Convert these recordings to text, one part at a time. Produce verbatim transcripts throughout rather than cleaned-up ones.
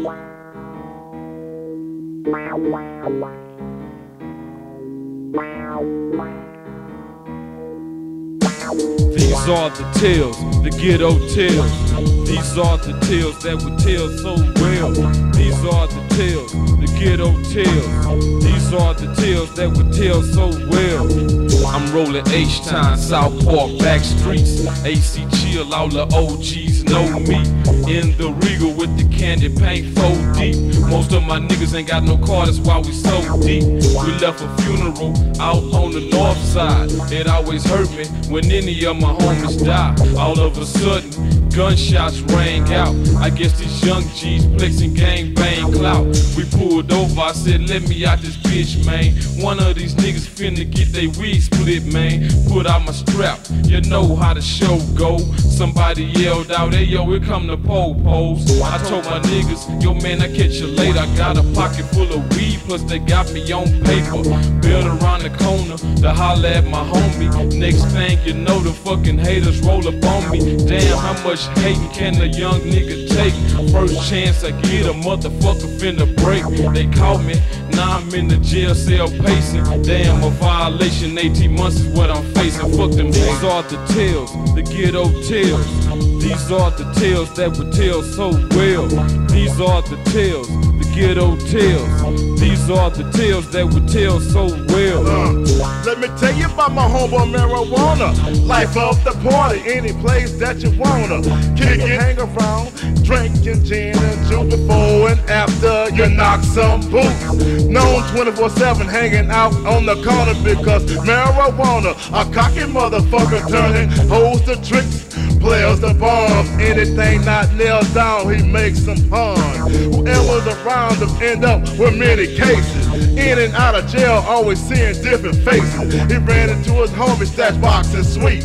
These are the tales, the ghetto tales. These are the tales that we tell so well. These are the tales, the ghetto tales. These are the tales that we tell so well. I'm rolling H-Town, South Park, back streets. A C chill, all the O Gs know me. In the Regal with the candy paint four deep. Most of my niggas ain't got no car, that's why we so deep. We left a funeral out on the north side. It always hurt me when any of my homies die. All of a sudden, gunshots rang out. I guess these young G's flexing gang bang clout. We pulled over, I said, let me out this bitch, man. One of these niggas finna get they wig split, man. Put out my strap, you know how the show go. Somebody yelled out, hey yo, here come the po-pos. I told my niggas, yo man, I catch you later. I got a pocket full of weed, plus they got me on paper. Built around the corner to holler at my homie. Next thing you know, the fucking haters roll up on me. Damn, how much hating can a young nigga take? First chance I get, a motherfucker finna break. They caught me, now I'm in the jail cell pacing. Damn, a violation, eighteen months is what I'm facing. Fuck them. These are the tales, the ghetto tales. These are the tales that we tell so well. These are the tales, the ghetto tales. These are the tales that we tell so well. Uh, let me tell you about my homeboy marijuana. Life of the party, any place that you wanna. Kick it, hang around, drinking gin and juice before and after you knock some boots. Known twenty-four seven, hanging out on the corner because marijuana, a cocky motherfucker turning hoes to tricks. Players the bombs, anything not nailed down, he makes some puns. Whoever's around him end up with many cases. In and out of jail, always seeing different faces. He ran into his homie stash box and sweet.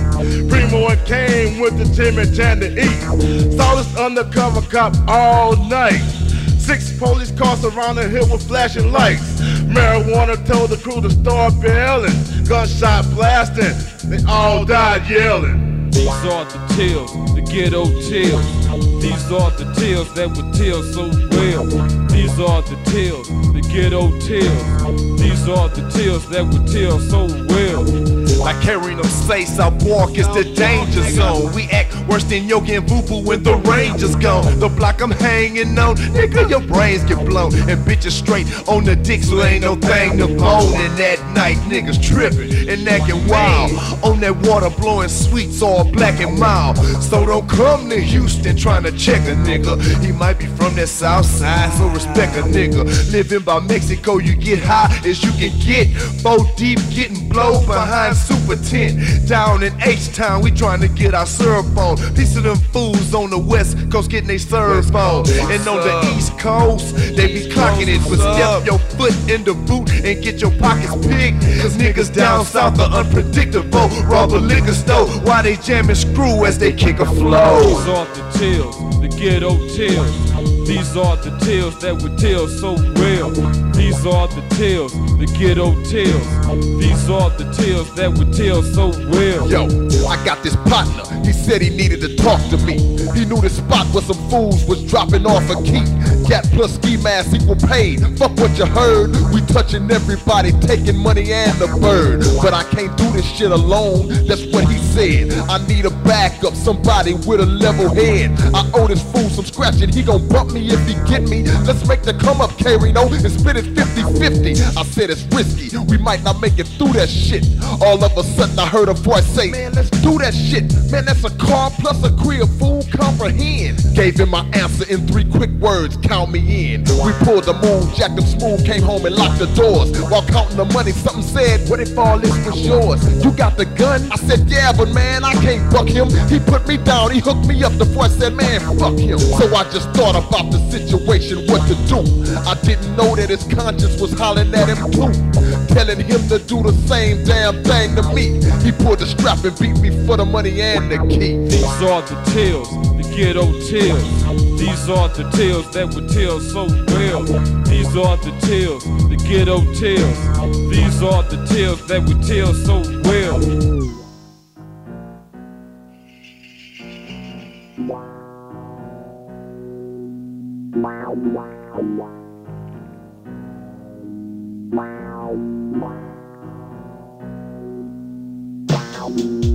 Primo and Kane went to Tim and Jan to eat. Saw this undercover cop all night. Six police cars around the hill with flashing lights. Marijuana told the crew to start bailing. Gunshot blasting, they all died yelling. These are the tales, the ghetto tales. These are the tales that we tell so well. These are the tales, the ghetto tales. These are the tales that we tell so well. I carry no say, South Park is the danger zone. We act worse than Yogi and Boo-Boo when the Rangers gone. The block I'm hanging on, nigga, your brains get blown. And bitches straight on the dick, so ain't no thing to bone. And that night, niggas tripping and acting wild. On that water blowing sweets, all black and mild. So don't come to Houston trying to check a nigga. He might be from that south side, so respect a nigga. Living by Mexico, you get high as you can get. Bow deep, getting blow behind Super ten. Down in H-Town, we trying to get our syrup on. Piece of them fools on the west coast getting they syrup on. And on the east coast, they be clocking it. But step your foot in the boot and get your pockets picked. Cause niggas down south are unpredictable. Rob a liquor store while they jamming screw as they kick a flow. These are the tales, the ghetto tales. These are the tales that we tell so well. These are the tales, the ghetto tales. These are the tales that we tell so well. Yo, I got this partner, he said he needed to talk to me. He knew the spot where some fools was dropping off a key. Cat plus ski mask equal paid. Fuck what you heard, we touching everybody, taking money and the bird. But I can't do this shit alone, that's what he said. I need a backup, somebody with a level head. I owe this fool some scratching, he gon' bump me if he get me. Let's make the come up, K-Reno, and split it fifty fifty. I said it's risky, we might not make it through that shit. All of a sudden I heard a voice say, man, let's do that shit. Man, that's a car plus a crib, fool, comprehend. Gave him my answer in three quick words, count me in. We pulled the moon, jacked him smooth, came home and locked the doors. While counting the money, something said, what if all this was yours? You got the gun? I said, yeah, but man, I can't buck him. He put me down, he hooked me up, the voice said, man, fuck him. So I just thought about the situation, what to do. I didn't know that his conscience was hollering at him too, telling him to do the same damn thing to me. He pulled the strap and beat me for the money and the key. These are the tales, the ghetto tales. These are the tales that we tell so well. These are the tales, the ghetto tales. These are the tales that we tell so well. Wow. Wow.